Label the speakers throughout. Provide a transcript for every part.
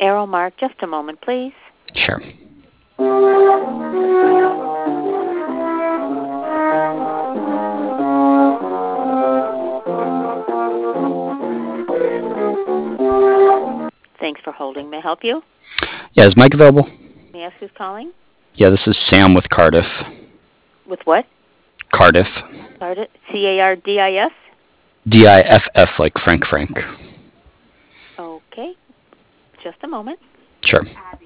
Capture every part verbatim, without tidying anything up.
Speaker 1: arrow mark. Just a moment, please.
Speaker 2: Sure.
Speaker 1: Thanks for holding. May I help you?
Speaker 2: Yeah, is Mike available?
Speaker 1: May I ask who's calling?
Speaker 2: Yeah, this is Sam with Cardiff.
Speaker 1: With what?
Speaker 2: Cardiff.
Speaker 1: Cardiff? C A R D I S?
Speaker 2: D I F F, like Frank Frank.
Speaker 1: Okay. Just a moment.
Speaker 2: Sure.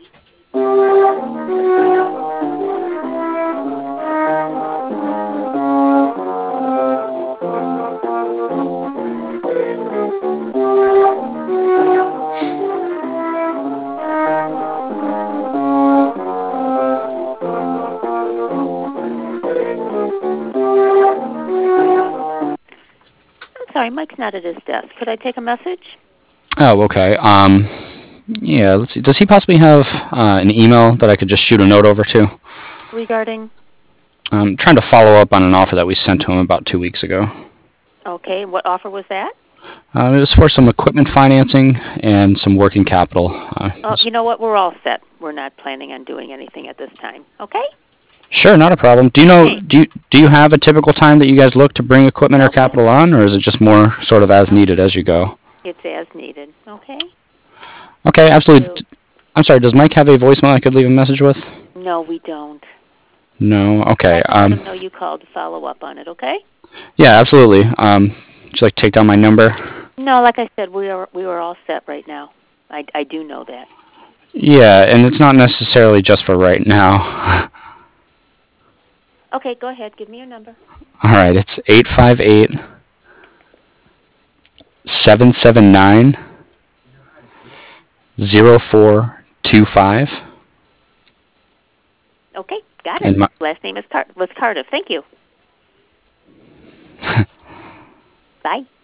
Speaker 1: I'm sorry, Mike's not at his desk. Could I take a message?
Speaker 2: Oh, okay. Um, yeah, let's see. Does he possibly have uh, an email that I could just shoot a note over to?
Speaker 1: Regarding?
Speaker 2: I'm trying to follow up on an offer that we sent to him about two weeks ago.
Speaker 1: Okay, what offer was that?
Speaker 2: Uh, it was for some equipment financing and some working capital. Uh,
Speaker 1: Oh, you know what? We're all set. We're not planning on doing anything at this time. Okay?
Speaker 2: Sure, not a problem. Do you know?
Speaker 1: Okay.
Speaker 2: Do you do you have a typical time that you guys look to bring equipment or
Speaker 1: Okay.
Speaker 2: capital on, or is it just more sort of as needed as you go?
Speaker 1: It's as needed. Okay?
Speaker 2: Okay, absolutely.
Speaker 1: So,
Speaker 2: I'm sorry. Does Mike have a voicemail I could leave a message with?
Speaker 1: no, we don't.
Speaker 2: No. Okay.
Speaker 1: I can
Speaker 2: Um.
Speaker 1: let him know you called to follow up on it, okay?
Speaker 2: Yeah, absolutely. Um. Would you like to take down my number?
Speaker 1: No, like I said, we are we are all set right now. I, I do know that.
Speaker 2: Yeah, and it's not necessarily just for right now.
Speaker 1: Okay, go ahead. Give me your number.
Speaker 2: All right, it's eight five eight, seven seven nine, zero four two five.
Speaker 1: Okay, got it.
Speaker 2: And my,
Speaker 1: Last name is Car- was Cardiff. Thank you. Bye.